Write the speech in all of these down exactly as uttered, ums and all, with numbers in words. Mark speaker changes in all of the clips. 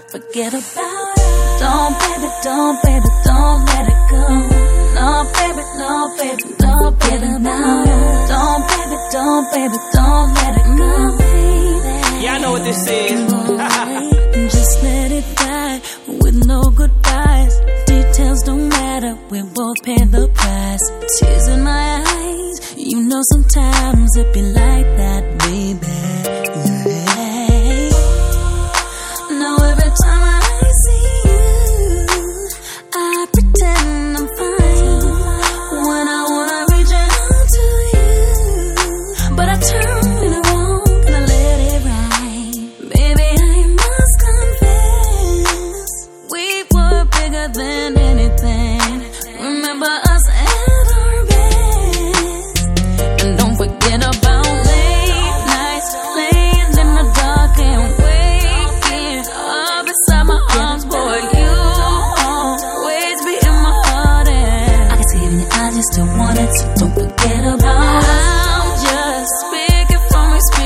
Speaker 1: forget about it. Don't, baby, don't, baby, don't let it go. No, baby, no, baby, no, baby, no. Don't, baby, don't, baby, don't let it go, baby.
Speaker 2: Yeah, I know what this is.
Speaker 1: Just let it die with no goodbyes. Details don't matter, we both pay the price. Tears in my eyes, you know sometimes it be like that, baby. Yeah. Now every time I see you, I pretend I'm fine. When I wanna reach out to you, but I turn when I wrong and I let it ride. Baby, I must confess, we were bigger than anything. Remember us at our best. And don't forget about late nights, laying in the dark and waking up inside my arms. Boy, you always be in my heart, and I can see it in your eyes, you still want it, so don't forget about it. I'm just speaking from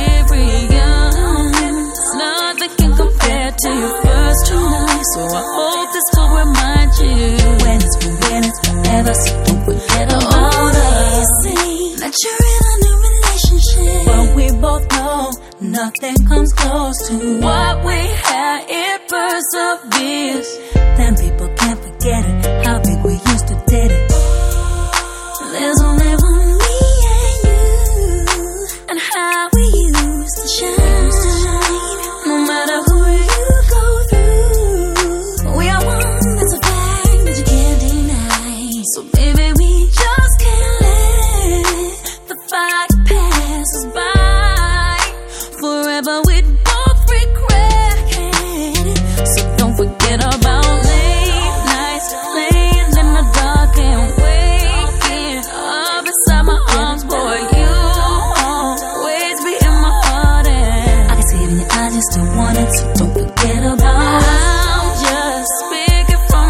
Speaker 1: experience. Nothing can compare to your first true love, so I hope this will remind you when it's for when it's forever, so don't forget about us. That you're in a new relationship, but we both know nothing comes close to what we had. It perseveres. Then people can't forget it, how big we used to did it. There's only one me and you, and how we used to shine. No matter who you go through, we are one, that's a fact that you can't deny. So baby, we just can't let the fight pass us by. Forever we'd both regret it, so don't forget about late nights, laying in the dark and waking up inside my arms. Boy, you always be in my heart, and I can see it in your eyes, you still want it, so don't forget about it. I'm just speaking from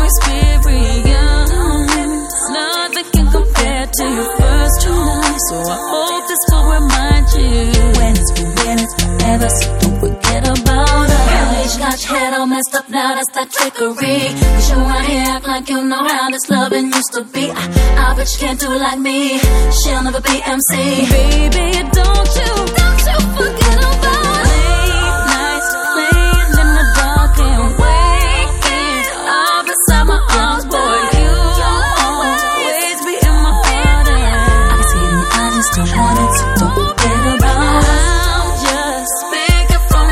Speaker 1: experience. Nothing can compare to your first true love, so I hope this will remind you when it's for when it's forever, so don't forget about us. Girl, you got your head all messed up now, that's that trickery. Cause you around here act like you know how this loving used to be. I, I bet you can't do it like me, she'll never be M C. Baby, don't you, don't you forget about it. Late nights, laying in the dark and waking up inside my arms. Boy, you always be in my heart, and I can see it in your eyes, you still want it, so don't forget about it. I'm just speaking from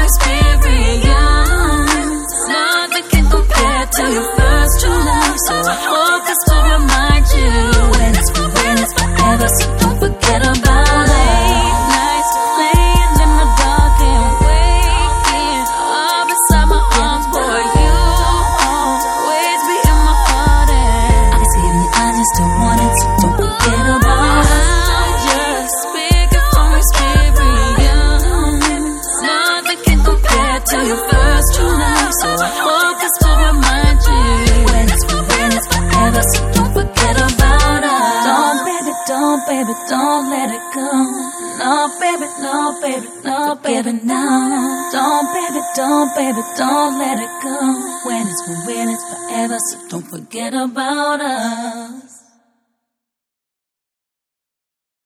Speaker 1: experience. Nothing can compare to your first true love, so I hope this will remind you when it's for when it's forever, so don't forget about it. Late nights, laying in the dark and waking up inside my arms. Boy, you always be in my heart, and I can see it in your eyes, you still want it, so don't forget about it. I'm just speaking from experience. Nothing can compare to your first true love, so I hope this will remind you when it's for when it's forever, so don't forget about us. Don't, baby, don't, baby, don't let it go. No, baby, no, baby, no, baby, no. Don't, baby, don't, baby, don't let it go. When it's for when it's forever, so don't forget about us.